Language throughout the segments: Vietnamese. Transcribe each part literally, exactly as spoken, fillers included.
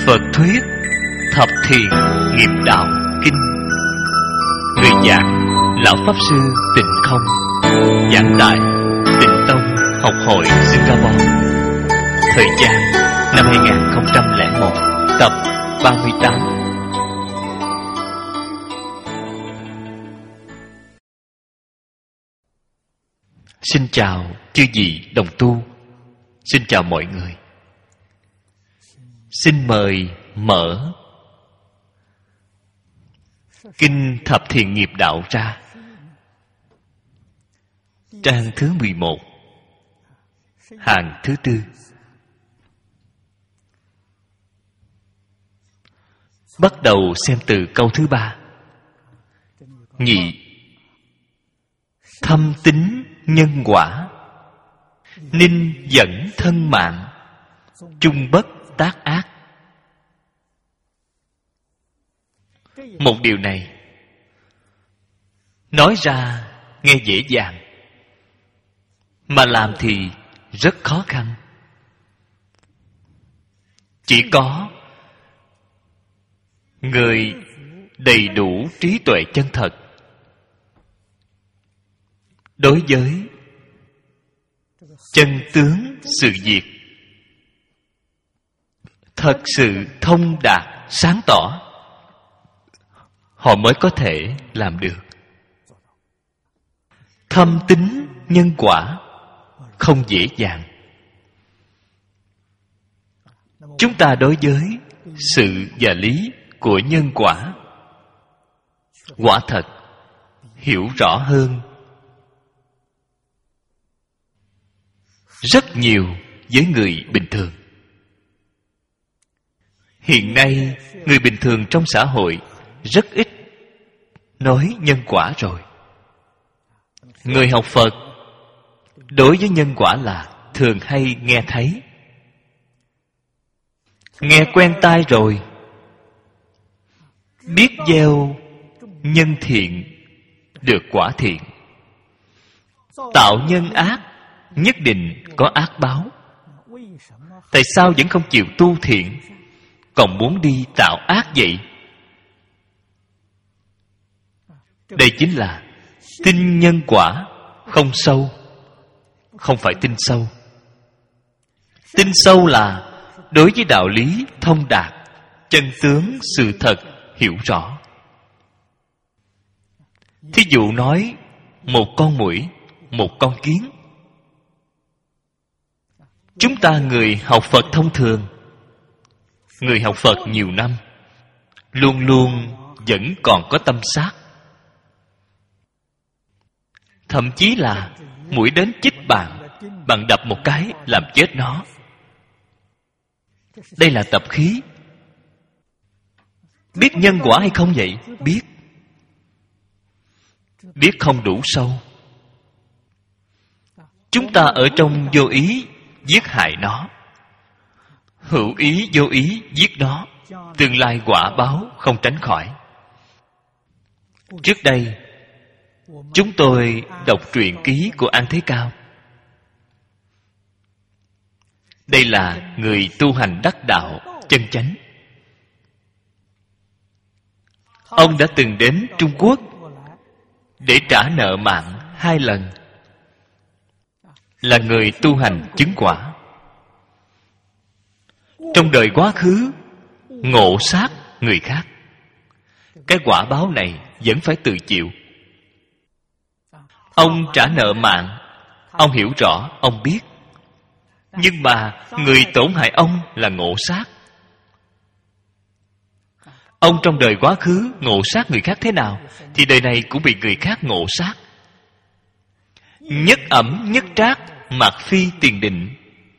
Phật thuyết Thập Thiện Nghiệp Đạo Kinh. Người giảng Lão Pháp Sư Tịnh Không, giảng tại Tịnh Tông Học hội Singapore. Thời gian năm hai nghìn không trăm lẻ một, tập ba mươi tám. Xin chào chư vị đồng tu. Xin chào mọi người. Xin mời mở Kinh Thập Thiện Nghiệp Đạo ra, trang thứ mười một, hàng thứ tư. Bắt đầu xem từ câu thứ ba. Nhị, thâm tín nhân quả, ninh dẫn thân mạng, chung bất tác ác. Một điều này nói ra nghe dễ dàng, mà làm thì rất khó khăn. Chỉ có người đầy đủ trí tuệ chân thật đối với chân tướng sự việc thật sự thông đạt sáng tỏ, họ mới có thể làm được. Thâm tín nhân quả không dễ dàng. Chúng ta đối với sự và lý của nhân quả quả thật hiểu rõ hơn rất nhiều với người bình thường. Hiện nay người bình thường trong xã hội rất ít nói nhân quả rồi. Người học Phật đối với nhân quả là thường hay nghe thấy, nghe quen tai rồi, biết gieo nhân thiện được quả thiện, tạo nhân ác nhất định có ác báo. Tại sao vẫn không chịu tu thiện, còn muốn đi tạo ác vậy? Đây chính là tin nhân quả không sâu. Không phải tin sâu. Tin sâu là đối với đạo lý thông đạt, chân tướng sự thật hiểu rõ. Thí dụ nói một con muỗi, một con kiến. Chúng ta người học Phật thông thường, người học Phật nhiều năm, luôn luôn vẫn còn có tâm sát. Thậm chí là muỗi đến chích bạn, bạn đập một cái làm chết nó. Đây là tập khí. Biết nhân quả hay không vậy? Biết. Biết không đủ sâu. Chúng ta ở trong vô ý giết hại nó, hữu ý vô ý giết nó, tương lai quả báo không tránh khỏi. Trước đây chúng tôi đọc truyện ký của An Thế Cao. Đây là người tu hành đắc đạo chân chánh. Ông đã từng đến Trung Quốc để trả nợ mạng hai lần. Là người tu hành chứng quả. Trong đời quá khứ ngộ sát người khác, cái quả báo này vẫn phải tự chịu. Ông trả nợ mạng, ông hiểu rõ, ông biết. Nhưng mà người tổn hại ông là ngộ sát. Ông trong đời quá khứ ngộ sát người khác thế nào, thì đời này cũng bị người khác ngộ sát. Nhất ẩm nhất trác, mạt phi tiền định.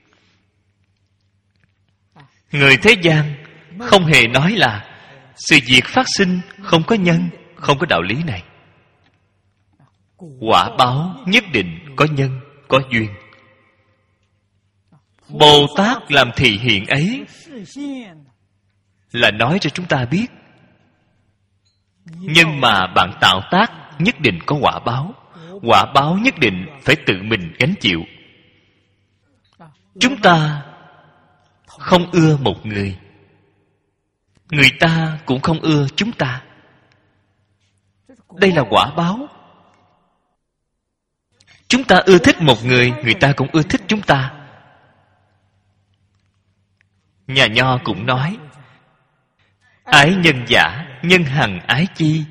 Người thế gian không hề nói là sự việc phát sinh không có nhân, không có đạo lý này. Quả báo nhất định có nhân, có duyên. Bồ Tát làm thị hiện ấy là nói cho chúng ta biết, nhưng mà bạn tạo tác nhất định có quả báo. Quả báo nhất định phải tự mình gánh chịu. Chúng ta không ưa một người, người ta cũng không ưa chúng ta. Đây là quả báo. Chúng ta ưa thích một người, người ta cũng ưa thích chúng ta. Nhà Nho cũng nói: ái nhân giả, nhân hằng ái chi.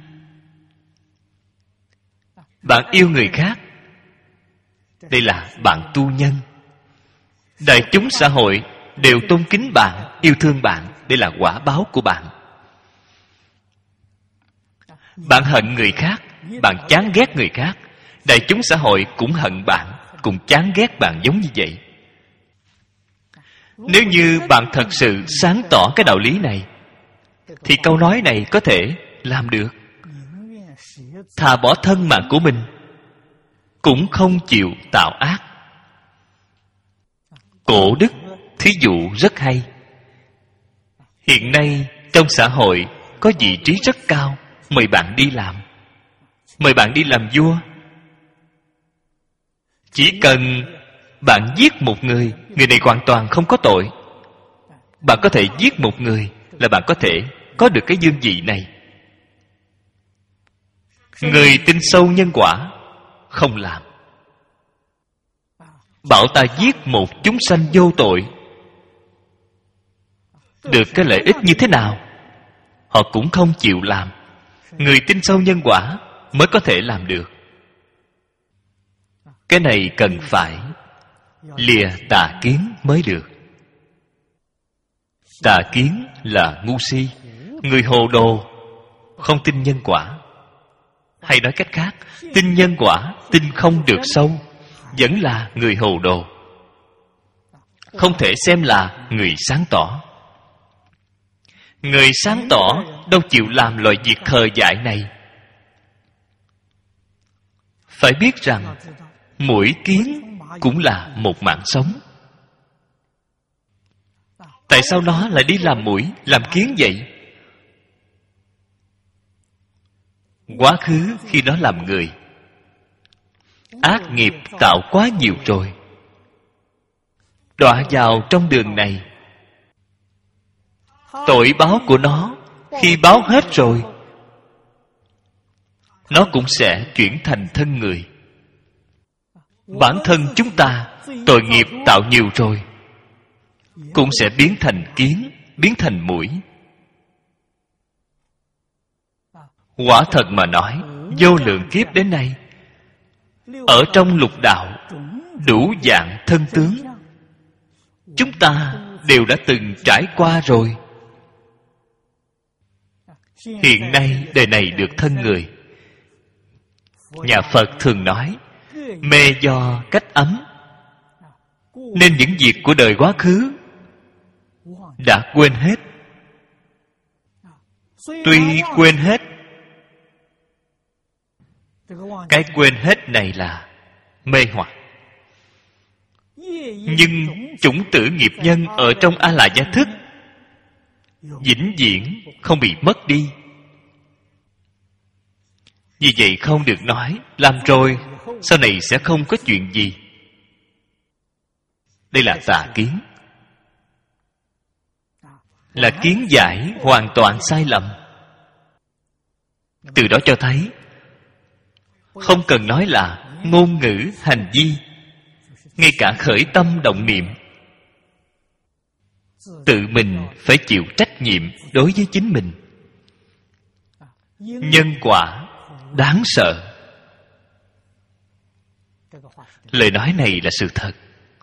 Bạn yêu người khác, đây là bạn tu nhân. Đại chúng xã hội đều tôn kính bạn, yêu thương bạn, đây là quả báo của bạn. Bạn hận người khác, bạn chán ghét người khác, đại chúng xã hội cũng hận bạn, cũng chán ghét bạn giống như vậy. Nếu như bạn thật sự sáng tỏ cái đạo lý này, thì câu nói này có thể làm được. Thà bỏ thân mạng của mình, cũng không chịu tạo ác. Cổ đức thí dụ rất hay. Hiện nay trong xã hội có vị trí rất cao, mời bạn đi làm. Mời bạn đi làm vua. Chỉ cần bạn giết một người, người này hoàn toàn không có tội. Bạn có thể giết một người là bạn có thể có được cái dương vị này. Người tin sâu nhân quả không làm. Bảo ta giết một chúng sanh vô tội, được cái lợi ích như thế nào? Họ cũng không chịu làm. Người tin sâu nhân quả mới có thể làm được. Cái này cần phải lìa tà kiến mới được. Tà kiến là ngu si, người hồ đồ, không tin nhân quả. Hay nói cách khác, tin nhân quả, tin không được sâu, vẫn là người hồ đồ, không thể xem là người sáng tỏ. Người sáng tỏ đâu chịu làm loại việc khờ dại này. Phải biết rằng mỗi kiến cũng là một mạng sống. Tại sao nó lại đi làm muỗi, làm kiến vậy? Quá khứ khi nó làm người, ác nghiệp tạo quá nhiều rồi, đọa vào trong đường này. Tội báo của nó khi báo hết rồi, nó cũng sẽ chuyển thành thân người. Bản thân chúng ta tội nghiệp tạo nhiều rồi, cũng sẽ biến thành kiến, biến thành muỗi. Quả thật mà nói, vô lượng kiếp đến nay, ở trong lục đạo đủ dạng thân tướng, chúng ta đều đã từng trải qua rồi. Hiện nay đời này được thân người. Nhà Phật thường nói, mê do cách ấm, nên những việc của đời quá khứ đã quên hết. Tuy quên hết, cái quên hết này là mê hoặc, nhưng chủng tử nghiệp nhân ở trong A La Gia thức vĩnh viễn không bị mất đi. Vì vậy không được nói làm rồi sau này sẽ không có chuyện gì. Đây là tà kiến, là kiến giải hoàn toàn sai lầm. Từ đó cho thấy không cần nói là ngôn ngữ, hành vi, ngay cả khởi tâm động niệm, tự mình phải chịu trách nhiệm đối với chính mình. Nhân quả đáng sợ. Lời nói này là sự thật.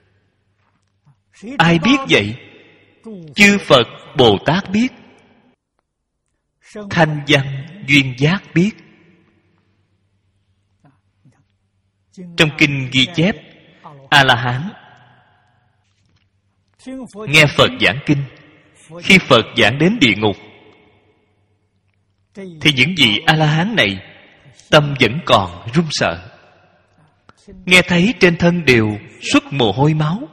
Ai biết vậy? Chư Phật Bồ Tát biết, thanh văn duyên giác biết. Trong kinh ghi chép, A La Hán nghe Phật giảng kinh, khi Phật giảng đến địa ngục, thì những vị A La Hán này tâm vẫn còn run sợ, nghe thấy trên thân đều xuất mồ hôi máu.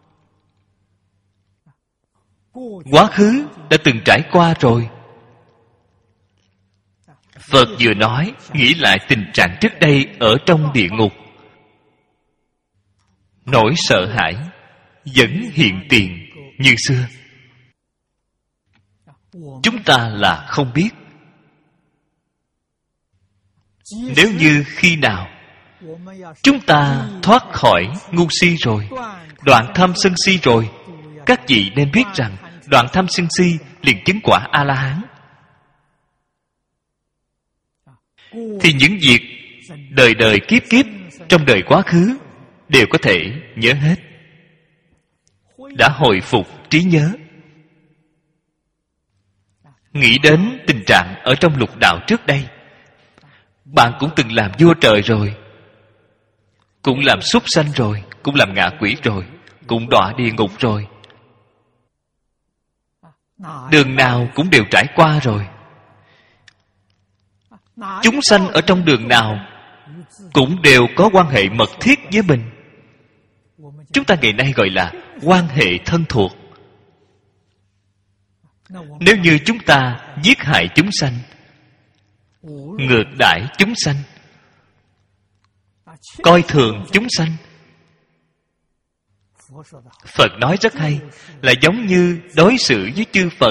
Quá khứ đã từng trải qua rồi. Phật vừa nói, nghĩ lại tình trạng trước đây ở trong địa ngục, nỗi sợ hãi vẫn hiện tiền như xưa. chúng ta là không biết. Nếu như khi nào chúng ta thoát khỏi ngu si rồi, đoạn tham sân si rồi, các vị nên biết rằng đoạn tham sân si liền chứng quả A-la-hán. Thì những việc đời đời kiếp kiếp trong đời quá khứ đều có thể nhớ hết, đã hồi phục trí nhớ. Nghĩ đến tình trạng ở trong lục đạo trước đây, bạn cũng từng làm vua trời rồi, cũng làm súc sanh rồi, cũng làm ngạ quỷ rồi, cũng đọa địa ngục rồi. Đường nào cũng đều trải qua rồi. Chúng sanh ở trong đường nào cũng đều có quan hệ mật thiết với mình. Chúng ta ngày nay gọi là quan hệ thân thuộc. Nếu như chúng ta giết hại chúng sanh, ngược đãi chúng sanh, coi thường chúng sanh, Phật nói rất hay, là giống như đối xử với chư Phật,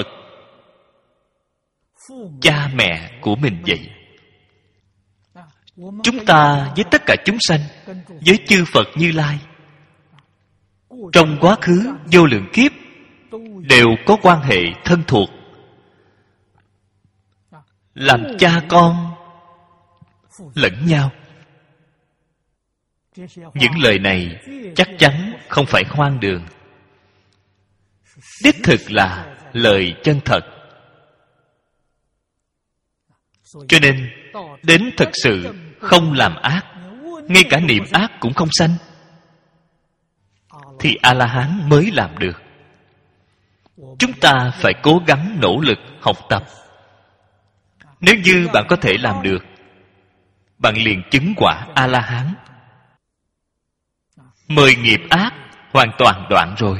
cha mẹ của mình vậy. Chúng ta với tất cả chúng sanh, với chư Phật Như Lai, trong quá khứ vô lượng kiếp đều có quan hệ thân thuộc, làm cha con lẫn nhau. Những lời này chắc chắn không phải hoang đường, đích thực là lời chân thật. Cho nên đến thực sự không làm ác, ngay cả niệm ác cũng không sanh, thì A-la-hán mới làm được. Chúng ta phải cố gắng nỗ lực học tập. Nếu như bạn có thể làm được, bạn liền chứng quả A-la-hán. Mười nghiệp ác hoàn toàn đoạn rồi.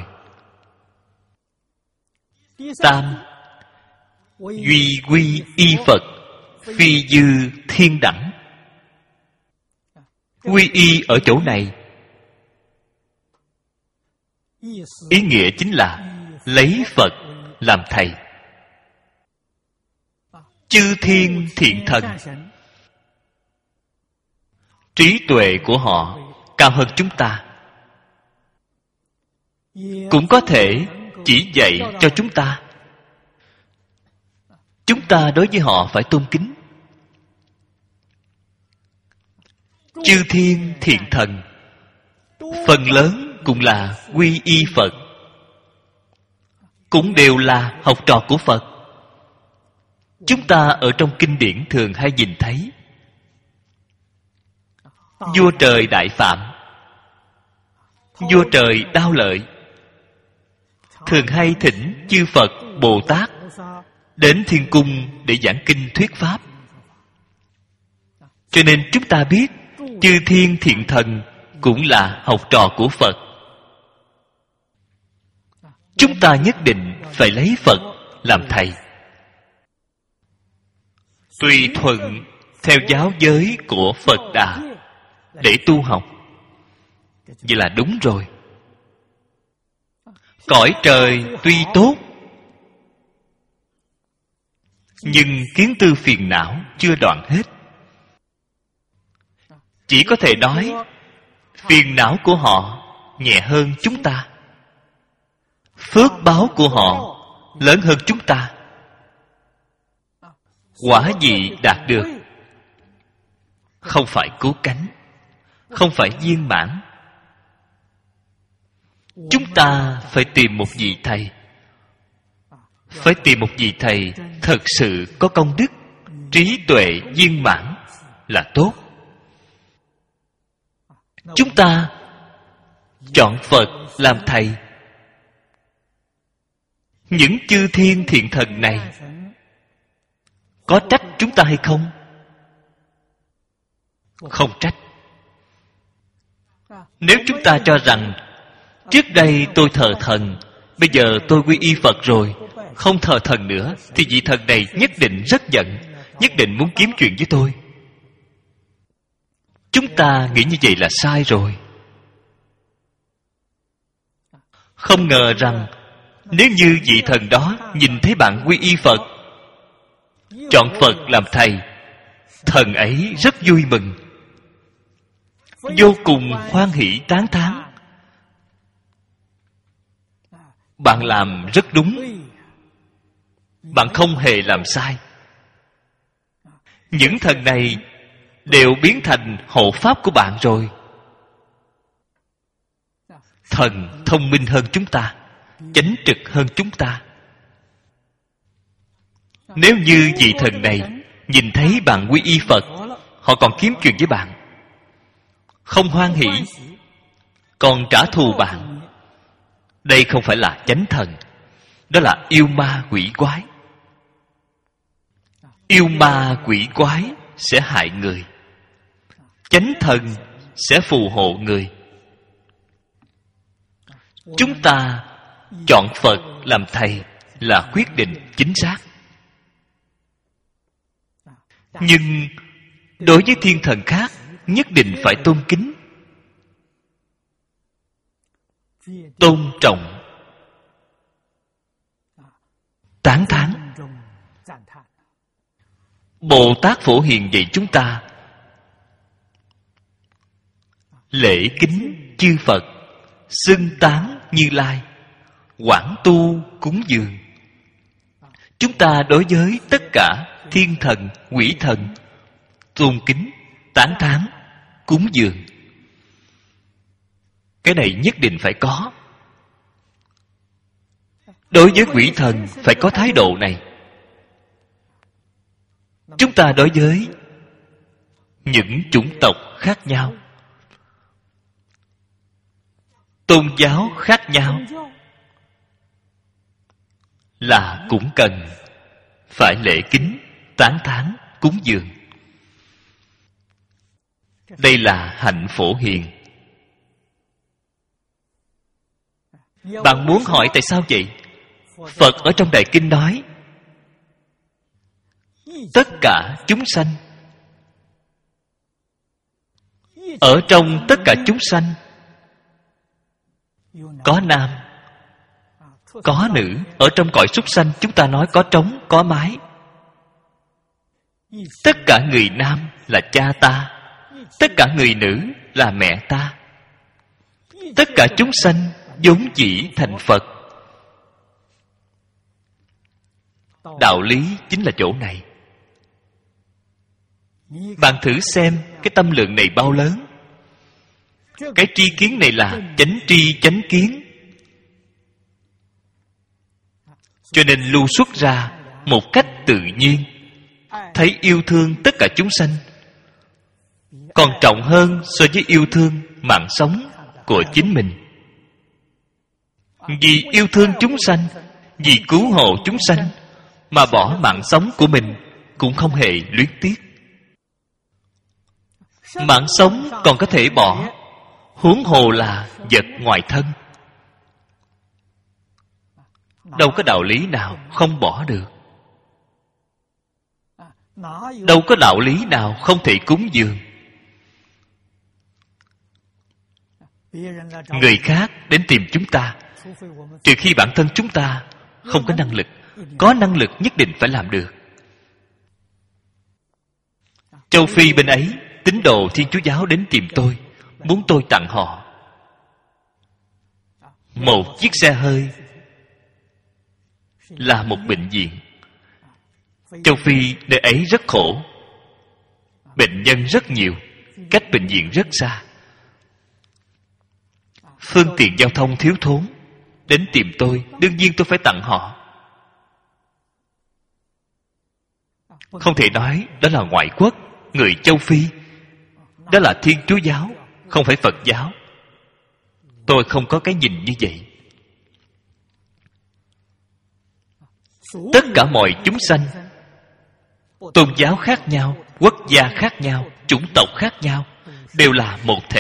Tam, duy quy y Phật, phi dư thiên đẳng. Quy y ở chỗ này, ý nghĩa chính là lấy Phật làm thầy. Chư thiên thiện thần, trí tuệ của họ cao hơn chúng ta, cũng có thể chỉ dạy cho chúng ta. Chúng ta đối với họ phải tôn kính. Chư thiên thiện thần phần lớn cũng là quy y Phật, cũng đều là học trò của Phật. Chúng ta ở trong kinh điển thường hay nhìn thấy vua trời Đại Phạm, vua trời Đao Lợi thường hay thỉnh chư Phật Bồ Tát đến thiên cung để giảng kinh thuyết pháp. Cho nên chúng ta biết chư thiên thiện thần cũng là học trò của Phật. Chúng ta nhất định phải lấy Phật làm thầy, tùy thuận theo giáo giới của Phật Đà để tu học. Vậy là đúng rồi. Cõi trời tuy tốt, nhưng kiến tư phiền não chưa đoạn hết. Chỉ có thể nói phiền não của họ nhẹ hơn chúng ta, phước báo của họ lớn hơn chúng ta. Quả gì đạt được không phải cứu cánh, không phải viên mãn. Chúng ta phải tìm một vị thầy, phải tìm một vị thầy thật sự có công đức, trí tuệ viên mãn là tốt. Chúng ta chọn Phật làm thầy. Những chư thiên thiện thần này có trách chúng ta hay không? Không trách. Nếu chúng ta cho rằng trước đây tôi thờ thần, bây giờ tôi quy y Phật rồi, không thờ thần nữa, thì vị thần này nhất định rất giận, nhất định muốn kiếm chuyện với tôi. Chúng ta nghĩ như vậy là sai rồi. Không ngờ rằng Nếu như vị thần đó nhìn thấy bạn quy y Phật, chọn Phật làm thầy, thần ấy rất vui mừng, vô cùng hoan hỷ tán thán. Bạn làm rất đúng, bạn không hề làm sai. Những thần này đều biến thành hộ pháp của bạn rồi. Thần thông minh hơn chúng ta, chánh trực hơn chúng ta. Nếu như vị thần này nhìn thấy bạn quy y Phật, họ còn kiếm chuyện với bạn, không hoan hỷ, còn trả thù bạn, đây không phải là chánh thần, đó là yêu ma quỷ quái. Yêu ma quỷ quái sẽ hại người, chánh thần sẽ phù hộ người. Chúng ta chọn Phật làm thầy là quyết định chính xác. Nhưng đối với thiên thần khác, nhất định phải tôn kính, tôn trọng, tán thán. Bồ Tát Phổ Hiền dạy chúng ta lễ kính chư Phật, xưng tán Như Lai, quảng tu cúng dường. Chúng ta đối với tất cả thiên thần, quỷ thần tôn kính, tán thán, cúng dường. Cái này nhất định phải có. Đối với quỷ thần phải có thái độ này. Chúng ta đối với những chủng tộc khác nhau, tôn giáo khác nhau, là cũng cần phải lễ kính, tán thán, cúng dường. Đây là hạnh Phổ Hiền. Bạn muốn hỏi tại sao vậy? Phật ở trong Đại Kinh nói tất cả chúng sanh, ở trong tất cả chúng sanh có nam, có nữ. Ở trong cõi súc sanh chúng ta nói có trống, có mái. Tất cả người nam là cha ta, tất cả người nữ là mẹ ta. Tất cả chúng sanh vốn dĩ thành Phật. Đạo lý chính là chỗ này. Bạn thử xem cái tâm lượng này bao lớn. Cái tri kiến này là chánh tri chánh kiến, cho nên lưu xuất ra một cách tự nhiên. Thấy yêu thương tất cả chúng sanh còn trọng hơn so với yêu thương mạng sống của chính mình. Vì yêu thương chúng sanh, vì cứu hộ chúng sanh mà bỏ mạng sống của mình cũng không hề luyến tiếc. Mạng sống còn có thể bỏ, huống hồ là vật ngoài thân. Đâu có đạo lý nào không bỏ được. Đâu có đạo lý nào không thể cúng dường. Người khác đến tìm chúng ta, trừ khi bản thân chúng ta không có năng lực. Có năng lực nhất định phải làm được. Châu Phi bên ấy, tín đồ Thiên Chúa giáo đến tìm tôi, muốn tôi tặng họ một chiếc xe hơi, là một bệnh viện. Châu Phi nơi ấy rất khổ, bệnh nhân rất nhiều, cách bệnh viện rất xa, phương tiện giao thông thiếu thốn. Đến tìm tôi, đương nhiên tôi phải tặng họ. Không thể nói đó là ngoại quốc, người châu Phi. Đó là Thiên Chúa giáo, không phải Phật giáo. Tôi không có cái nhìn như vậy. Tất cả mọi chúng sanh, tôn giáo khác nhau, quốc gia khác nhau, chủng tộc khác nhau, đều là một thể.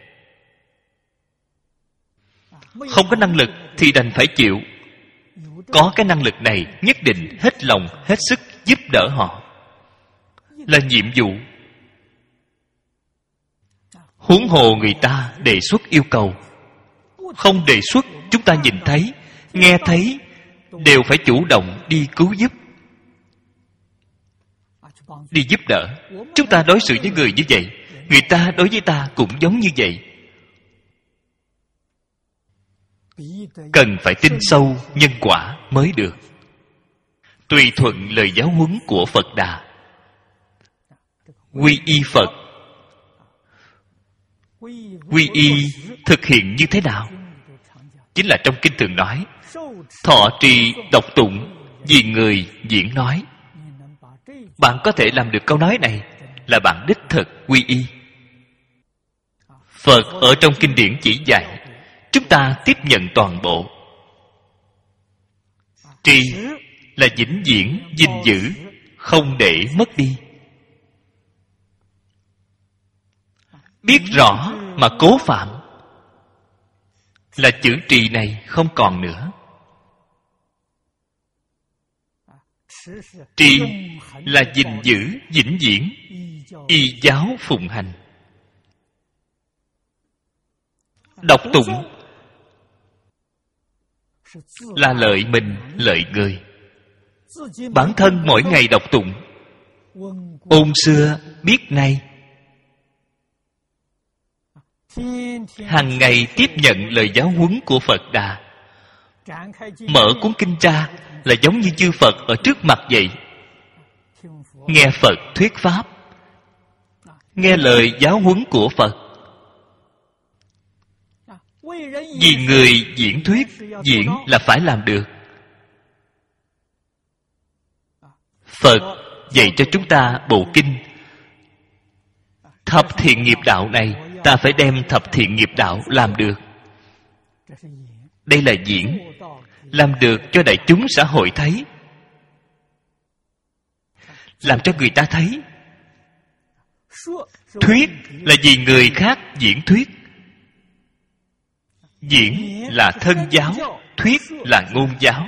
Không có năng lực thì đành phải chịu. Có cái năng lực này, nhất định hết lòng, hết sức giúp đỡ họ, là nhiệm vụ. Huống hồ người ta đề xuất yêu cầu, không đề xuất chúng ta nhìn thấy, nghe thấy đều phải chủ động đi cứu giúp, đi giúp đỡ. Chúng ta đối xử với người như vậy, người ta đối với ta cũng giống như vậy. Cần phải tin sâu nhân quả mới được. Tùy thuận lời giáo huấn của Phật Đà. Quy y Phật. Quy y thực hiện như thế nào? Chính là trong kinh thường nói, thọ trì đọc tụng vì người diễn nói. Bạn có thể làm được câu nói này là bạn đích thực quy y. Phật ở trong kinh điển chỉ dạy, chúng ta tiếp nhận toàn bộ. Trì là vĩnh viễn gìn giữ, không để mất đi. Biết rõ mà cố phạm là chữ trì này không còn nữa. Trì là gìn giữ vĩnh viễn, y giáo phụng hành. Đọc tụng là lợi mình, lợi người. Bản thân mỗi ngày đọc tụng, ôn xưa biết nay, hàng ngày tiếp nhận lời giáo huấn của Phật Đà. Mở cuốn kinh ra là giống như chư Phật ở trước mặt vậy. Nghe Phật thuyết pháp, nghe lời giáo huấn của Phật. Vì người diễn thuyết, diễn là phải làm được. Phật dạy cho chúng ta bộ kinh thập thiện nghiệp đạo này, ta phải đem thập thiện nghiệp đạo làm được. Đây là diễn, làm được cho đại chúng xã hội thấy, làm cho người ta thấy. Thuyết là vì người khác diễn thuyết. Diễn là thân giáo, thuyết là ngôn giáo.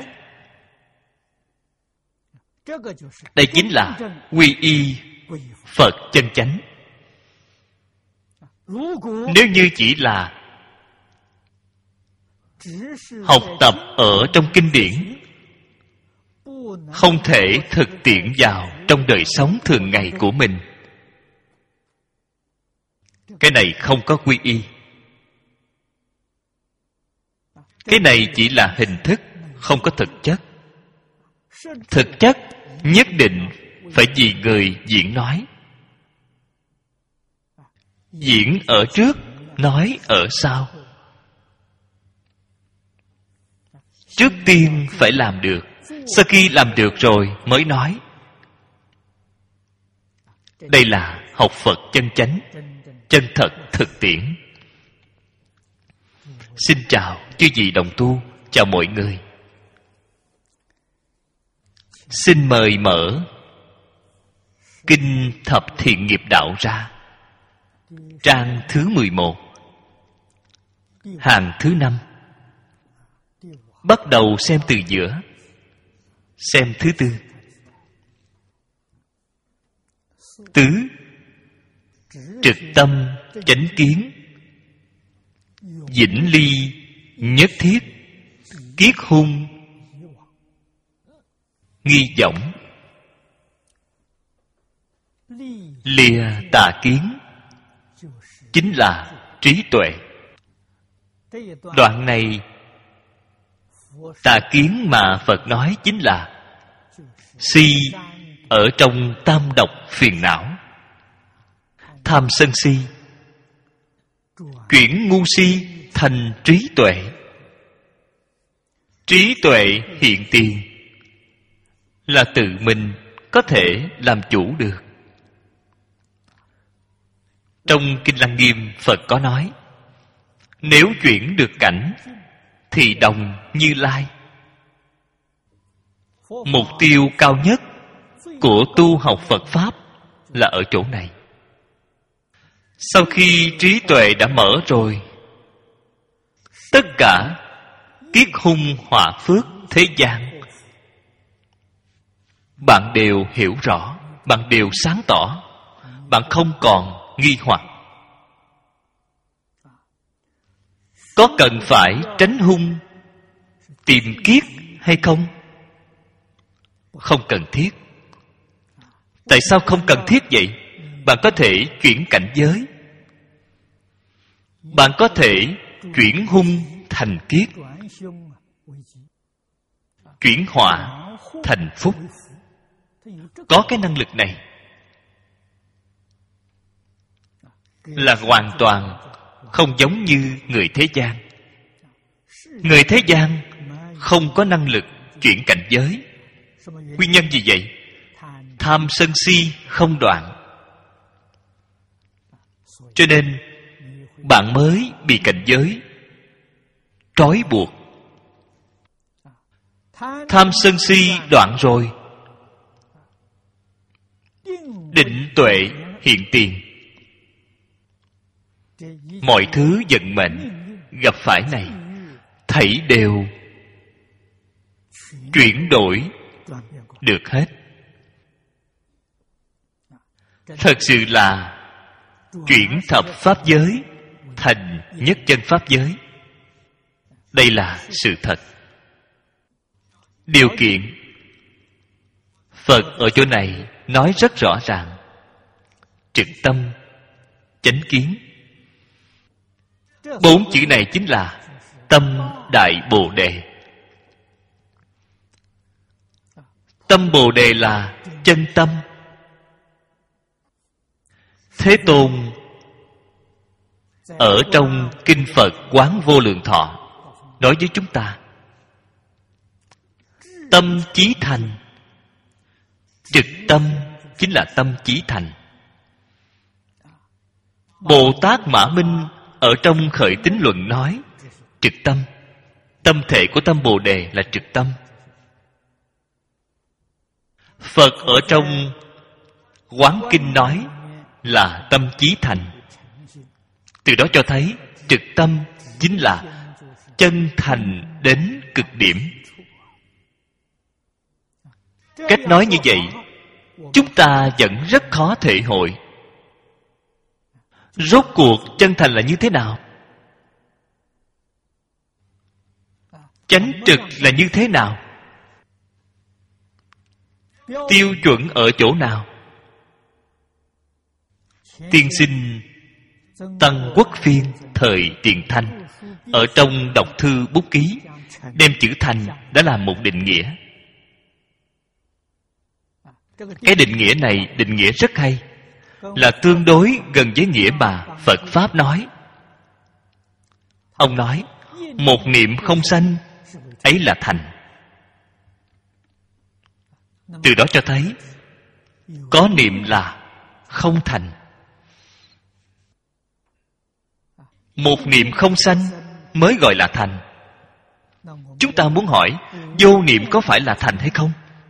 Đây chính là quy y Phật chân chánh. Nếu như chỉ là học tập ở trong kinh điển, không thể thực tiễn vào trong đời sống thường ngày của mình, cái này không có quy y. Cái này chỉ là hình thức, không có thực chất. Thực chất nhất định phải vì người diễn nói. Diễn ở trước, nói ở sau. Trước tiên phải làm được, sau khi làm được rồi mới nói. Đây là học Phật chân chánh, chân thật thực tiễn. Xin chào chư vị đồng tu, chào mọi người. Xin mời mở Kinh Thập Thiện Nghiệp Đạo ra, trang thứ mười một, hàng thứ năm. Bắt đầu xem từ giữa, xem thứ tư. Tứ, trực tâm chánh kiến, vĩnh ly nhất thiết, kiết hung nghi vọng, lìa tà kiến chính là trí tuệ. Đoạn này tà kiến mà Phật nói chính là si ở trong tam độc phiền não. Tham sân si chuyển ngu si thành trí tuệ. Trí tuệ hiện tiền là tự mình có thể làm chủ được. Trong Kinh Lăng Nghiêm, Phật có nói, nếu chuyển được cảnh thì đồng Như Lai. Mục tiêu cao nhất của tu học Phật Pháp là ở chỗ này. Sau khi trí tuệ đã mở rồi, tất cả kiết hung họa phước thế gian bạn đều hiểu rõ, bạn đều sáng tỏ, bạn không còn nghi hoặc. Có cần phải tránh hung tìm kiết hay không? Không cần thiết. Tại sao không cần thiết vậy? Bạn có thể chuyển cảnh giới. Bạn có thể chuyển hung thành kiết, chuyển họa thành phúc. Có cái năng lực này là hoàn toàn không giống như người thế gian. Người thế gian không có năng lực chuyển cảnh giới. Nguyên nhân gì vậy? Tham sân si không đoạn. Cho nên bạn mới bị cảnh giới trói buộc. Tham sân si đoạn rồi, định tuệ hiện tiền. Mọi thứ vận mệnh gặp phải này thảy đều chuyển đổi được hết. Thật sự là chuyển thập pháp giới thành nhất chân pháp giới. Đây là sự thật. Điều kiện Phật ở chỗ này nói rất rõ ràng: trực tâm, chánh kiến. Bốn chữ này chính là tâm đại bồ đề. Tâm bồ đề là chân tâm. Thế Tôn ở trong kinh Phật Quán Vô Lượng Thọ nói với chúng ta: tâm chí thành. Trực tâm chính là tâm chí thành. Bồ Tát Mã Minh ở trong Khởi Tín Luận nói trực tâm. Tâm thể của tâm bồ đề là trực tâm. Phật ở trong Quán Kinh nói là tâm chí thành. Từ đó cho thấy trực tâm chính là chân thành đến cực điểm. Cách nói như vậy chúng ta vẫn rất khó thể hội. Rốt cuộc chân thành là như thế nào? Chánh trực là như thế nào? Tiêu chuẩn ở chỗ nào? Tiên sinh Tăng Quốc Phiên thời Tiền Thanh ở trong đọc thư bút ký đem chữ thành đã làm một định nghĩa. Cái định nghĩa này định nghĩa rất hay, là tương đối gần với nghĩa mà Phật Pháp nói. Ông nói một niệm không sanh, ấy là thành. Từ đó cho thấy có niệm là không thành. Một niệm không sanh mới gọi là thành. Chúng ta muốn hỏi vô niệm có phải là thành hay không?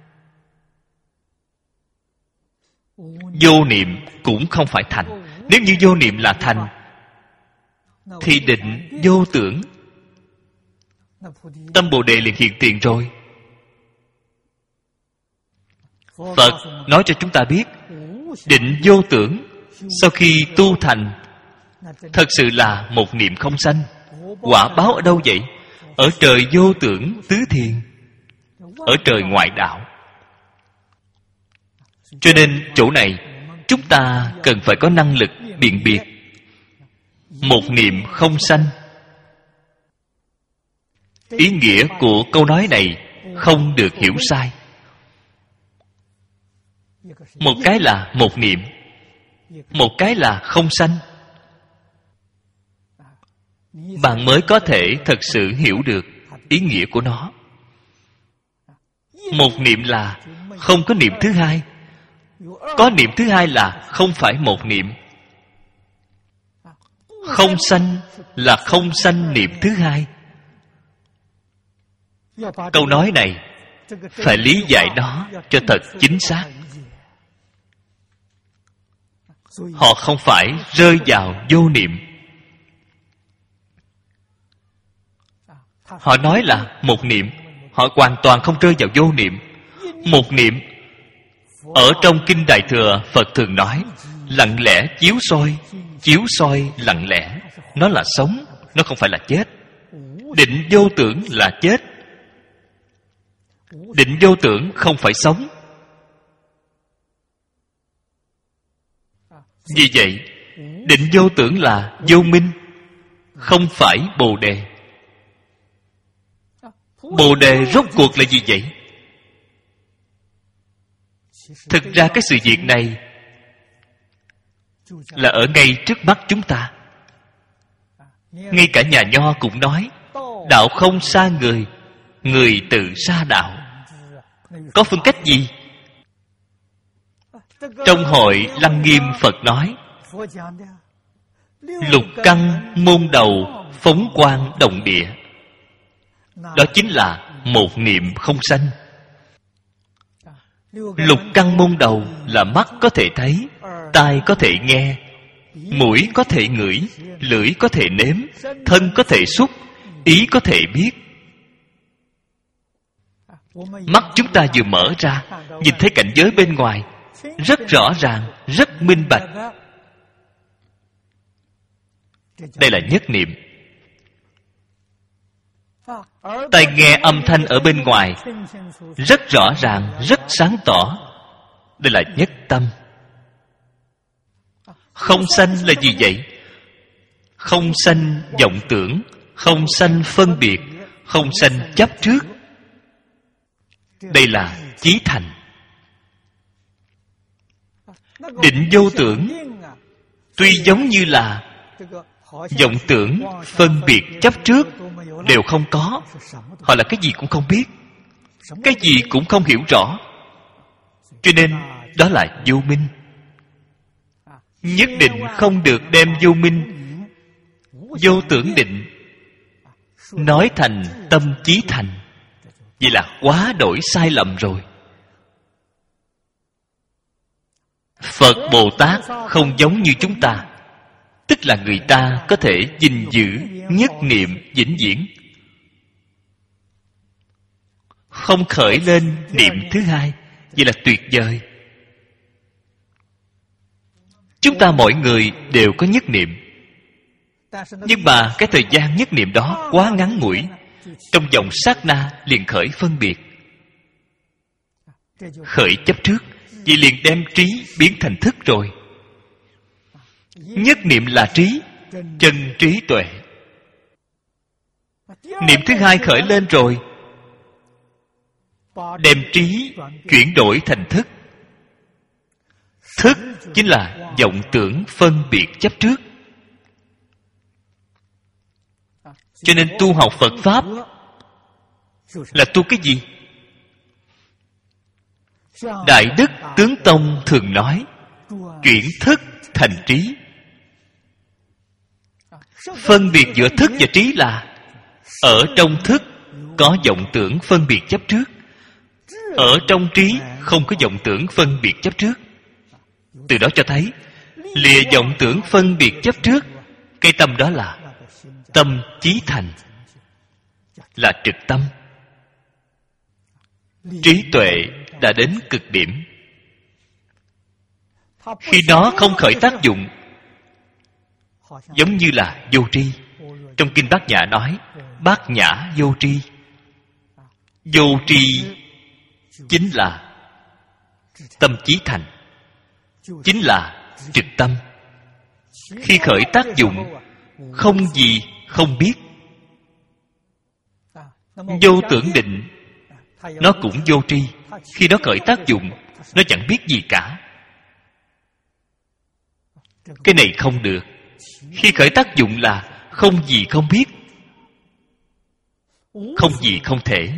Vô niệm cũng không phải thành. Nếu như vô niệm là thành thì định vô tưởng, tâm bồ đề liền hiện tiền rồi. Phật nói cho chúng ta biết định vô tưởng sau khi tu thành thật sự là một niệm không sanh. Quả báo ở đâu vậy? Ở trời vô tưởng tứ thiền, ở trời ngoại đạo. Cho nên chỗ này chúng ta cần phải có năng lực biện biệt. Một niệm không sanh, ý nghĩa của câu nói này không được hiểu sai. Một cái là một niệm, một cái là không sanh. Bạn mới có thể thật sự hiểu được ý nghĩa của nó. Một niệm là không có niệm thứ hai. Có niệm thứ hai là không phải một niệm. Không sanh là không sanh niệm thứ hai. Câu nói này phải lý giải nó cho thật chính xác. Họ không phải rơi vào vô niệm. Họ nói là một niệm, họ hoàn toàn không rơi vào vô niệm. Một niệm ở trong Kinh Đại Thừa Phật thường nói lặng lẽ chiếu soi. Chiếu soi lặng lẽ, nó là sống, nó không phải là chết. Định vô tưởng là chết, Định vô tưởng không phải sống. Vì vậy, định vô tưởng là vô minh, không phải Bồ Đề. Bồ Đề rốt cuộc là gì vậy? Thực ra cái sự việc này là ở ngay trước mắt chúng ta. Ngay cả nhà Nho cũng nói, đạo không xa người, người tự xa đạo. Có phương cách gì? Trong hội Lăng Nghiêm Phật nói, lục căn môn đầu phóng quang động địa. Đó chính là một niệm không sanh. Lục căn môn đầu là mắt có thể thấy, tai có thể nghe, mũi có thể ngửi, lưỡi có thể nếm, thân có thể xúc, ý có thể biết. Mắt chúng ta vừa mở ra, nhìn thấy cảnh giới bên ngoài rất rõ ràng, rất minh bạch. Đây là nhất niệm. Tai nghe âm thanh ở bên ngoài rất rõ ràng, rất sáng tỏ. Đây là nhất tâm. Không sanh là gì vậy? Không sanh vọng tưởng, không sanh phân biệt, không sanh chấp trước. Đây là chí thành. Định vô tưởng tuy giống như là vọng tưởng, phân biệt, chấp trước đều không có. Họ là cái gì cũng không biết, cái gì cũng không hiểu rõ. Cho nên đó là vô minh. Nhất định không được đem vô minh, vô tưởng định nói thành tâm chí thành. Vậy là quá đổi sai lầm rồi. Phật Bồ Tát không giống như chúng ta, tức là người ta có thể gìn giữ nhất niệm vĩnh viễn, không khởi lên niệm thứ hai. Vậy là tuyệt vời. Chúng ta mỗi người đều có nhất niệm, nhưng mà cái thời gian nhất niệm đó quá ngắn ngủi, trong vòng sát na liền khởi phân biệt, khởi chấp trước. Vì liền đem trí biến thành thức rồi. Nhất niệm là trí, chân trí tuệ. Niệm thứ hai khởi lên rồi, đem trí chuyển đổi thành thức. Thức chính là vọng tưởng phân biệt chấp trước. Cho nên tu học Phật Pháp là tu cái gì? Đại Đức Tướng Tông thường nói, chuyển thức thành trí. Phân biệt giữa thức và trí là ở trong thức có vọng tưởng phân biệt chấp trước, ở trong trí không có vọng tưởng phân biệt chấp trước. Từ đó cho thấy lìa vọng tưởng phân biệt chấp trước, cái tâm đó là tâm chí thành, là trực tâm. Trí tuệ đã đến cực điểm. Khi nó không khởi tác dụng, giống như là vô tri. Trong kinh Bát Nhã nói, bát nhã vô tri. Vô tri chính là tâm chí thành, chính là trực tâm. Khi khởi tác dụng, không gì không biết. Vô tưởng định, nó cũng vô tri. Khi nó khởi tác dụng, nó chẳng biết gì cả. Cái này không được. Khi khởi tác dụng là không gì không biết, không gì không thể.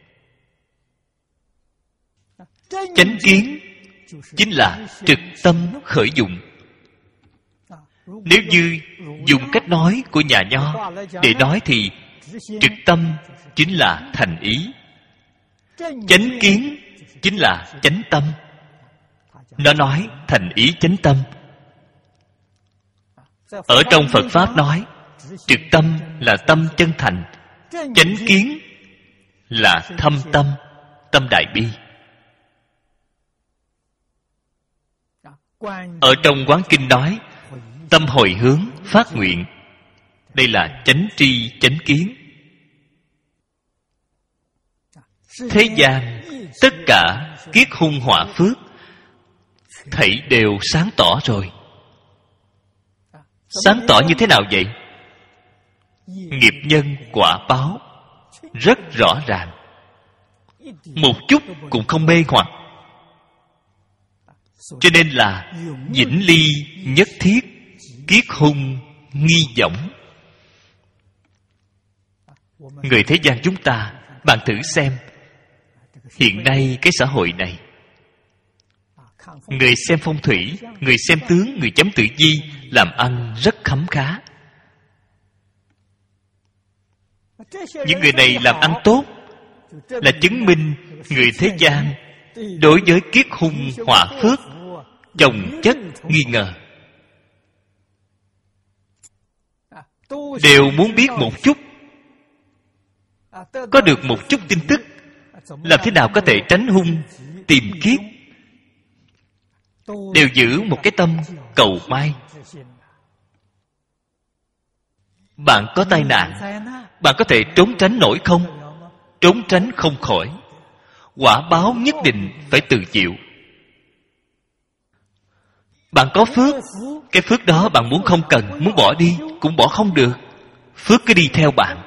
Chánh kiến chính là trực tâm khởi dụng. Nếu như dùng cách nói của nhà Nho để nói thì trực tâm chính là thành ý, chánh kiến chính là chánh tâm. Nó nói thành ý chánh tâm. Ở trong Phật Pháp nói, trực tâm là tâm chân thành, chánh kiến là thâm tâm, tâm đại bi. Ở trong Quán Kinh nói, tâm hồi hướng phát nguyện. Đây là chánh tri chánh kiến. thế gian tất cả kiết hung họa phước thảy đều sáng tỏ rồi. Sáng tỏ như thế nào vậy? Nghiệp nhân quả báo rất rõ ràng, một chút cũng không mê hoặc. Cho nên là vĩnh ly nhất thiết, kiết hung nghi võng. Người thế gian chúng ta, bạn thử xem, hiện nay cái xã hội này, người xem phong thủy, người xem tướng, người chấm tử vi, làm ăn rất khấm khá. Những người này làm ăn tốt là chứng minh người thế gian đối với kiết hung họa phước chồng chất nghi ngờ, đều muốn biết một chút, có được một chút tin tức, làm thế nào có thể tránh hung tìm kiết, đều giữ một cái tâm cầu may. Bạn có tai nạn, bạn có thể trốn tránh nổi không? Trốn tránh không khỏi. Quả báo nhất định phải tự chịu. Bạn có phước, cái phước đó bạn muốn không cần, muốn bỏ đi cũng bỏ không được. Phước cứ đi theo bạn.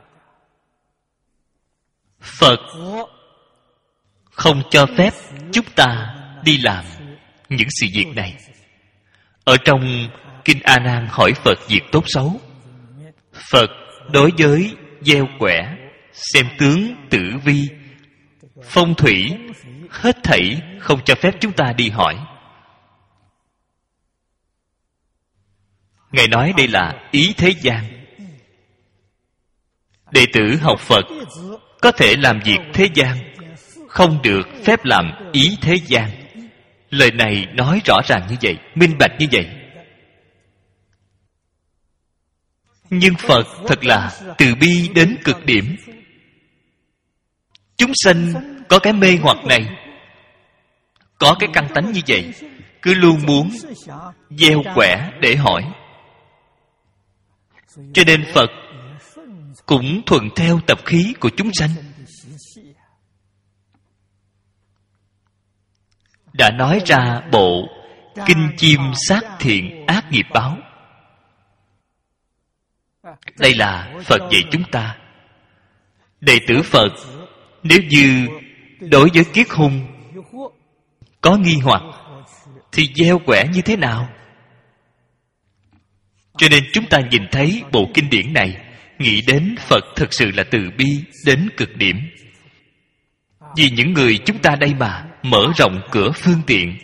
Phật không cho phép chúng ta đi làm những sự việc này. Ở trong Kinh A Nan hỏi Phật việc tốt xấu, Phật đối với gieo quẻ, xem tướng tử vi, phong thủy, hết thảy không cho phép chúng ta đi hỏi. Ngài nói đây là ý thế gian. Đệ tử học Phật có thể làm việc thế gian, không được phép làm ý thế gian. Lời này nói rõ ràng như vậy, minh bạch như vậy. Nhưng Phật thật là từ bi đến cực điểm. Chúng sanh có cái mê hoặc này, có cái căn tánh như vậy, cứ luôn muốn gieo quẻ để hỏi. Cho nên Phật cũng thuận theo tập khí của chúng sanh. Đã nói ra bộ Kinh Chiêm Sát Thiện Ác Nghiệp Báo. Đây là Phật dạy chúng ta. Đệ tử Phật nếu như đối với kiết hung có nghi hoặc thì gieo quẻ như thế nào? Cho nên chúng ta nhìn thấy bộ kinh điển này, nghĩ đến Phật thực sự là từ bi đến cực điểm. Vì những người chúng ta đây mà mở rộng cửa phương tiện.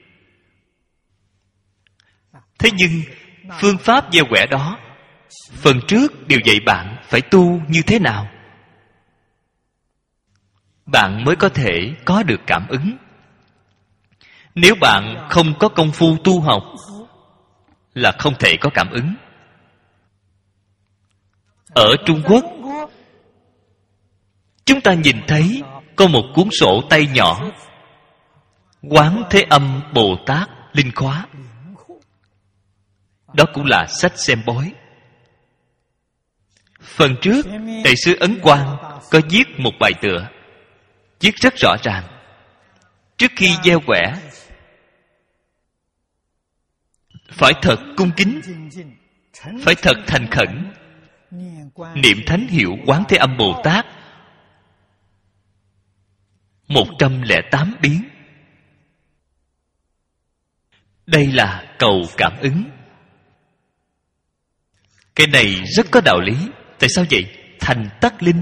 Thế nhưng phương pháp gieo quẻ đó, phần trước đều dạy bạn phải tu như thế nào, bạn mới có thể có được cảm ứng. Nếu bạn không có công phu tu học là không thể có cảm ứng. Ở Trung Quốc, chúng ta nhìn thấy có một cuốn sổ tay nhỏ, Quán Thế Âm Bồ Tát Linh Khóa. Đó cũng là sách xem bói. Phần trước, Đại sư Ấn Quang có viết một bài tựa, viết rất rõ ràng. Trước khi gieo quẻ, phải thật cung kính, phải thật thành khẩn, niệm thánh hiệu Quán Thế Âm Bồ Tát một trăm lẻ tám biến. Đây là cầu cảm ứng. Cái này rất có đạo lý. Tại sao vậy? Thành tắc linh.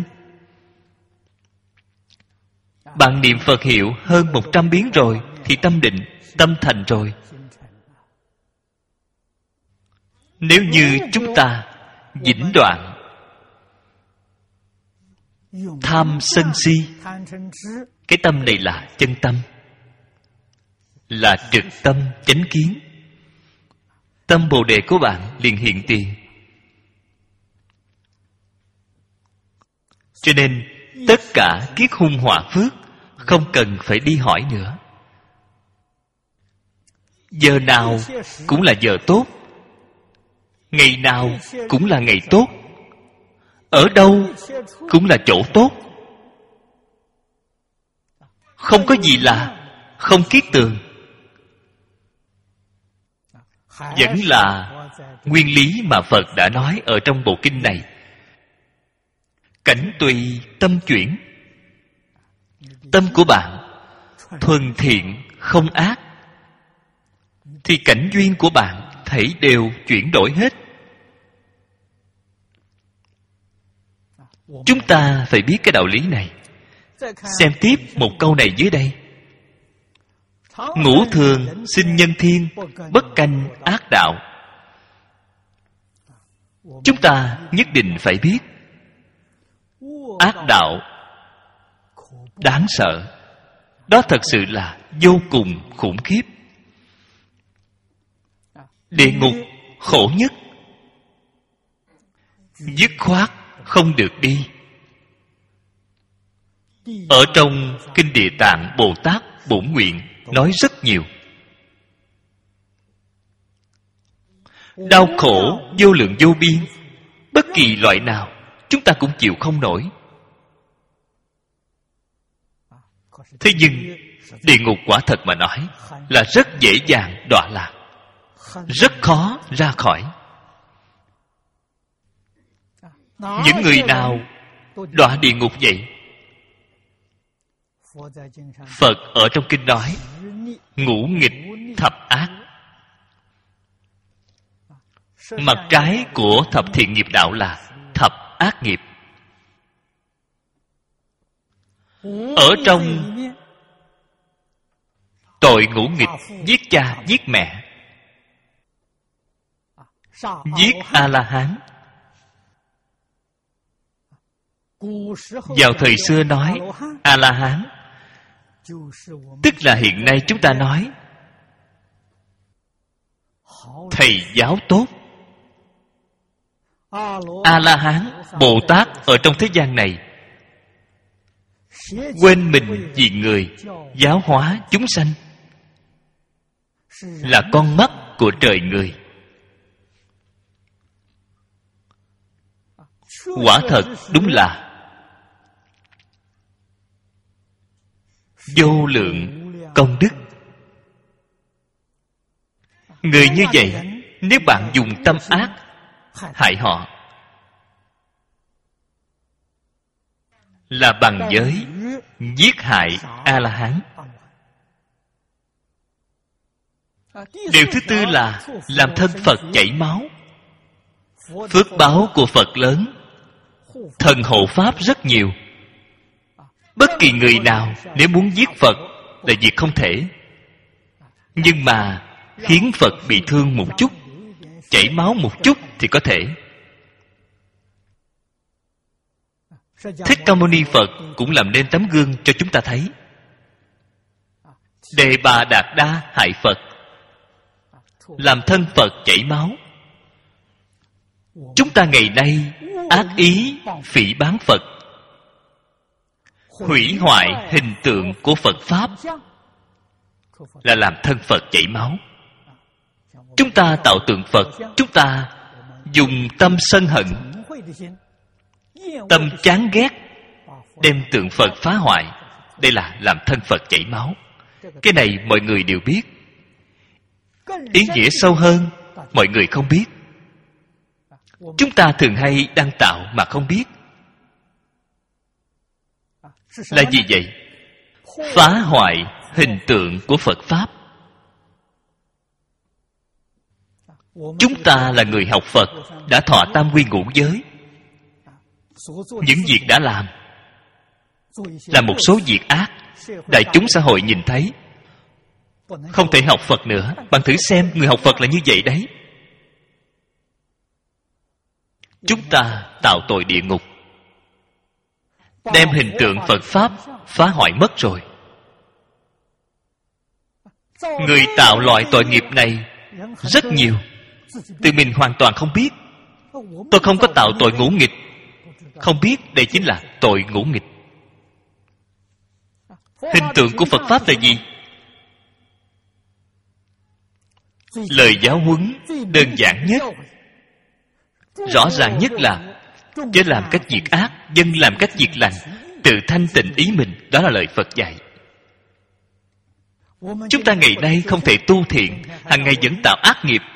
Bạn niệm Phật hiệu hơn một trăm biến rồi thì tâm định, tâm thành rồi. Nếu như chúng ta vĩnh đoạn tham sân si, cái tâm này là chân tâm, là trực tâm chánh kiến, tâm Bồ Đề của bạn liền hiện tiền. Cho nên tất cả kiết hung họa phước không cần phải đi hỏi nữa. Giờ nào cũng là giờ tốt, ngày nào cũng là ngày tốt, ở đâu cũng là chỗ tốt. không có gì lạ, không kiết tường, vẫn là nguyên lý mà Phật đã nói ở trong bộ kinh này. Cảnh tùy tâm chuyển. Tâm của bạn thuần thiện không ác, thì cảnh duyên của bạn thảy đều chuyển đổi hết. Chúng ta phải biết cái đạo lý này. Xem tiếp một câu này dưới đây: ngũ thường sinh nhân thiên, bất canh ác đạo. Chúng ta nhất định phải biết ác đạo đáng sợ. Đó thật sự là vô cùng khủng khiếp. Địa ngục khổ nhất, dứt khoát không được đi. Ở trong Kinh Địa Tạng Bồ Tát Bổn Nguyện nói rất nhiều. Đau khổ vô lượng vô biên, bất kỳ loại nào chúng ta cũng chịu không nổi. Thế nhưng địa ngục quả thật mà nói là rất dễ dàng đọa lạc, rất khó ra khỏi. Những người nào đọa địa ngục vậy? Phật ở trong kinh nói ngũ nghịch thập ác. Mặt trái của thập thiện nghiệp đạo là thập ác nghiệp. Ở trong tội ngũ nghịch giết cha giết mẹ, giết A-la-hán. Vào thời xưa nói A-la-hán, tức là hiện nay chúng ta nói thầy giáo tốt. A-la-hán, Bồ Tát ở trong thế gian này quên mình vì người, giáo hóa chúng sanh, là con mắt của trời người. Quả thật đúng là vô lượng công đức. Người như vậy, nếu bạn dùng tâm ác hại họ, là bằng với giết hại A-la-hán. Điều thứ tư là làm thân Phật chảy máu. Phước báo của Phật lớn, thần hộ Pháp rất nhiều. Bất kỳ người nào nếu muốn giết Phật là việc không thể. Nhưng mà khiến Phật bị thương một chút, chảy máu một chút thì có thể. Thích Ca Mâu Ni Phật cũng làm nên tấm gương cho chúng ta thấy. Đề Bà Đạt Đa hại Phật, làm thân Phật chảy máu. Chúng ta ngày nay ác ý phỉ báng Phật, hủy hoại hình tượng của Phật Pháp, là làm thân Phật chảy máu. Chúng ta tạo tượng Phật, chúng ta dùng tâm sân hận, tâm chán ghét, đem tượng Phật phá hoại. Đây là làm thân Phật chảy máu. Cái này mọi người đều biết. Ý nghĩa sâu hơn mọi người không biết. Chúng ta thường hay đang tạo mà không biết. Là gì vậy? Phá hoại hình tượng của Phật Pháp. Chúng ta là người học Phật, đã thọ tam quy ngũ giới. Những việc đã làm là một số việc ác, đại chúng xã hội nhìn thấy, không thể học Phật nữa. Bạn thử xem, người học Phật là như vậy đấy. Chúng ta tạo tội địa ngục, đem hình tượng Phật Pháp phá hoại mất rồi. Người tạo loại tội nghiệp này rất nhiều, tự mình hoàn toàn không biết. Tôi không có tạo tội ngũ nghịch, không biết đây chính là tội ngũ nghịch. Hình tượng của Phật Pháp là gì? Lời giáo huấn đơn giản nhất, rõ ràng nhất là chớ làm các việc ác, dân làm các việc lành, tự thanh tịnh ý mình. Đó là lời Phật dạy. Chúng ta ngày nay không thể tu thiện, hàng ngày vẫn tạo ác nghiệp,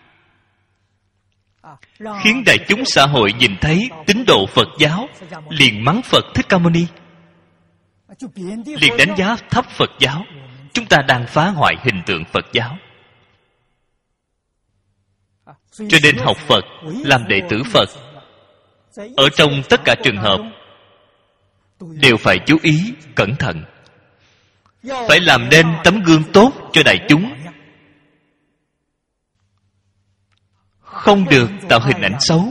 khiến đại chúng xã hội nhìn thấy tín đồ Phật giáo liền mắng Phật Thích Ca Mâu Ni, liền đánh giá thấp Phật giáo. Chúng ta đang phá hoại hình tượng Phật giáo. Cho nên học Phật, làm đệ tử Phật, ở trong tất cả trường hợp đều phải chú ý cẩn thận, phải làm nên tấm gương tốt cho đại chúng, không được tạo hình ảnh xấu.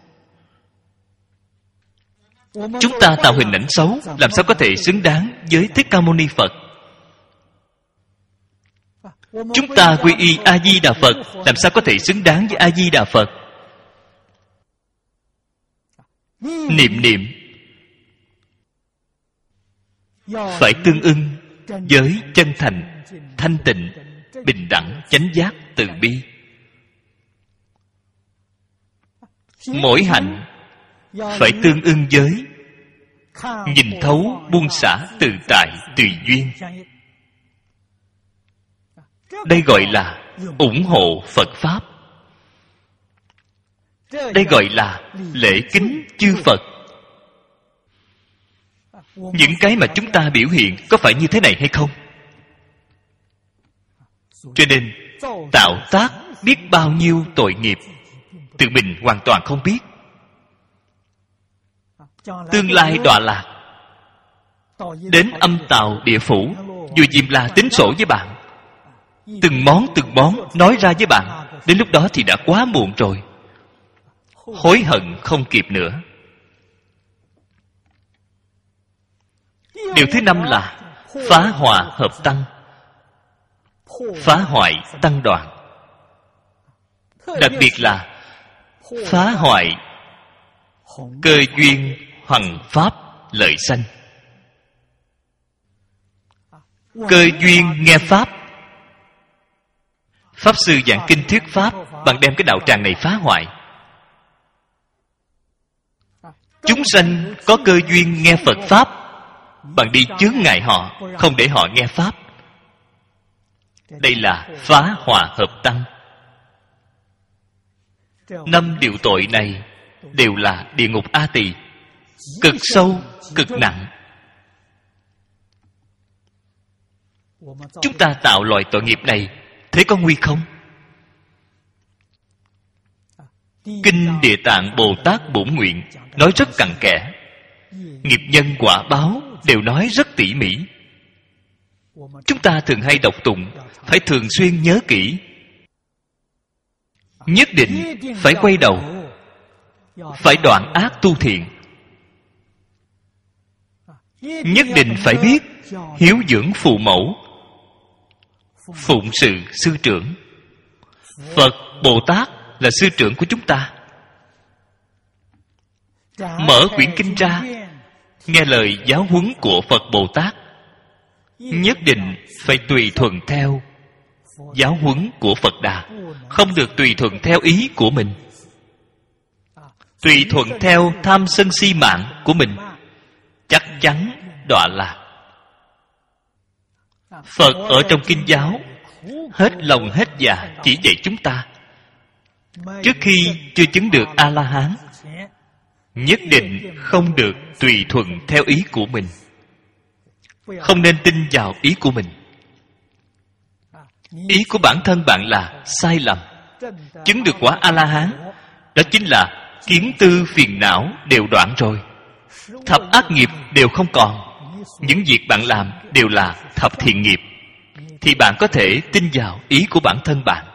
Chúng ta tạo hình ảnh xấu, làm sao có thể xứng đáng với Thích Ca Mâu Ni Phật? Chúng ta quy y A Di Đà Phật, làm sao có thể xứng đáng với A Di Đà Phật? Niệm niệm phải tương ưng với chân thành, thanh tịnh, bình đẳng, chánh giác, từ bi. Mỗi hạnh phải tương ưng với nhìn thấu, buông xả, tự tại, tùy duyên. Đây gọi là ủng hộ Phật Pháp. Đây gọi là lễ kính chư Phật. Những cái mà chúng ta biểu hiện có phải như thế này hay không? Cho nên tạo tác biết bao nhiêu tội nghiệp, tự mình hoàn toàn không biết. Tương lai đọa lạc, đến âm tào địa phủ, vừa dìm là tính sổ với bạn, từng món từng món nói ra với bạn. Đến lúc đó thì đã quá muộn rồi, hối hận không kịp nữa. Điều thứ năm là phá hòa hợp tăng, phá hoại tăng đoàn. Đặc biệt là phá hoại cơ duyên hoằng pháp lợi sanh. Cơ duyên nghe pháp, Pháp Sư giảng kinh thuyết pháp, bạn đem cái đạo tràng này phá hoại. Chúng sanh có cơ duyên nghe Phật Pháp, bạn đi chướng ngại họ, không để họ nghe Pháp. Đây là phá hòa hợp tăng. Năm điều tội này đều là địa ngục A Tỳ, cực sâu, cực nặng. Chúng ta tạo loại tội nghiệp này, thế có nguy không? Kinh Địa Tạng Bồ Tát Bổn Nguyện nói rất cặn kẽ, nghiệp nhân quả báo đều nói rất tỉ mỉ. Chúng ta thường hay đọc tụng, phải thường xuyên nhớ kỹ. Nhất định phải quay đầu, phải đoạn ác tu thiện. Nhất định phải biết hiếu dưỡng phụ mẫu, phụng sự sư trưởng. Phật Bồ Tát là sư trưởng của chúng ta. Mở quyển kinh ra, nghe lời giáo huấn của Phật Bồ Tát, nhất định phải tùy thuận theo giáo huấn của Phật Đà, không được tùy thuận theo ý của mình, tùy thuận theo tham sân si mạng của mình, chắc chắn đọa lạc. Phật ở trong kinh giáo hết lòng hết dạ chỉ dạy chúng ta, trước khi chưa chứng được A-la-hán, nhất định không được tùy thuận theo ý của mình, không nên tin vào ý của mình. Ý của bản thân bạn là sai lầm. Chứng được quả A-la-hán, đó chính là kiến tư phiền não đều đoạn rồi, thập ác nghiệp đều không còn. Những việc bạn làm đều là thập thiện nghiệp, thì bạn có thể tin vào ý của bản thân bạn.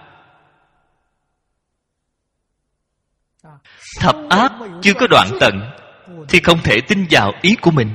Thập ác chưa có đoạn tận thì không thể tin vào ý của mình.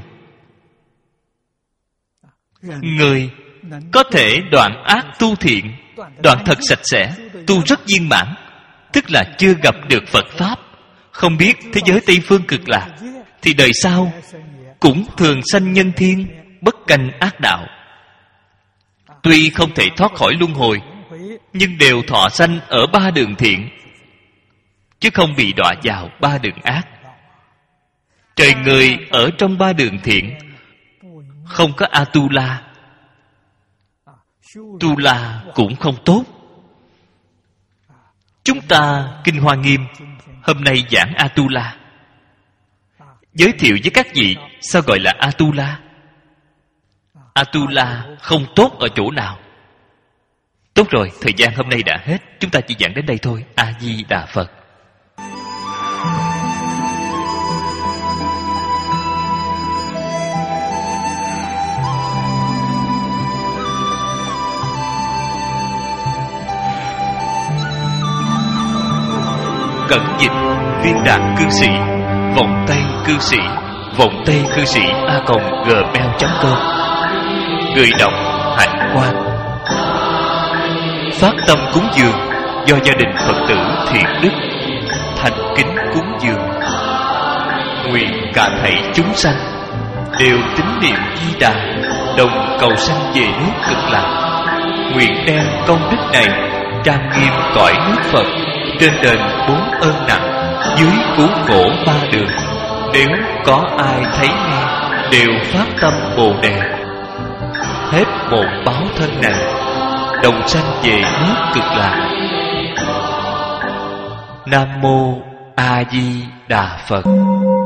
Người có thể đoạn ác tu thiện, đoạn thật sạch sẽ, tu rất viên mãn, tức là chưa gặp được Phật Pháp, không biết thế giới Tây Phương Cực Lạc, thì đời sau cũng thường sanh nhân thiên, bất canh ác đạo. Tuy không thể thoát khỏi luân hồi, nhưng đều thọ sanh ở ba đường thiện, chứ không bị đọa vào ba đường ác. Trời người ở trong ba đường thiện, không có Atula, tu la cũng không tốt. Chúng ta Kinh Hoa Nghiêm hôm nay giảng Atula. Giới thiệu với các vị sao gọi là Atula. Atula không tốt ở chỗ nào? Tốt rồi, thời gian hôm nay đã hết, chúng ta chỉ giảng đến đây thôi. A Di Đà Phật. Cẩn dịch viên đạn cư sĩ, vọng tây cư sĩ, vọng tây cư sĩ a còng gmail chấm com. Người đọc Hạnh Quang. Phát tâm cúng dường do gia đình Phật tử Thiện Đức thành kính cúng dường. Nguyện cả thảy chúng sanh đều tín niệm Di Đà, đồng cầu sanh về nước Cực Lạc. Nguyện đem công đức này trang nghiêm cõi nước Phật, trên đền bốn ơn nặng, dưới cứu khổ ba đường. Nếu có ai thấy nghe đều phát tâm Bồ Đề, hết một báo thân này đồng sanh về nước Cực Lạc. Nam mô A Di Đà Phật.